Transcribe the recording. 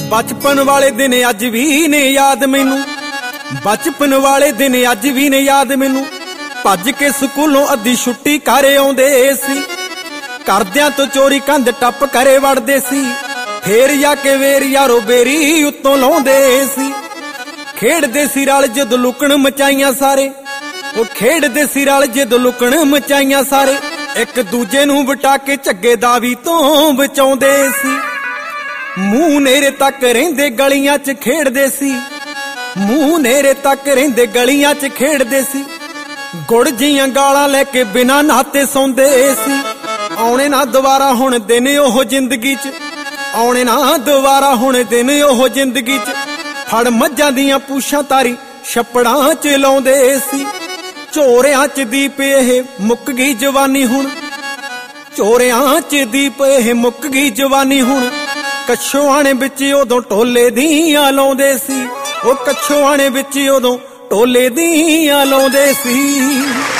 बचपन वाले दिन अज भी ने याद मैनू, बचपन वाले दिन अज भी ने याद मैनू। भज के स्कूलों अद्धी छुट्टी घरे आउंदे सी, करदियां तो चोरी कंध टप करे वड़दे सी। फेर जाके वेर यारो बेरी उत्तों लाउंदे सी। खेडदे सी रल जद लुकण मचाइयां सारे, ओ खेडदे सी रल जद लुकण मचाइयां सारे। एक दूजे नूं वटा के झग्गे दावी तो बचाउंदे सी। मूंह नेरे तक रहिंदे गलियां च खेडदे सी, मूंह नेरे तक रहिंदे गलियां च खेडदे सी। गुड़ जियां गालां लैके बिना नहाते सौंदे सी। आउणे ना दोबारा हुण दिन ओह जिंदगी च, आउणे ना दोबारा हुण दिन ओह जिंदगी च। फड़ मज्जां दियां पूछां तारी छप्पड़ां च लाउंदे सी। झोरियां च दीप एह मुक गई जवानी हुण, झोरियां च दीप एह मुक गई जवानी हुण। कछुआणे विच उदों टोले दियां लाउंदे सी, ओ कछुआणे विच उदों टोले दियां लाउंदे सी।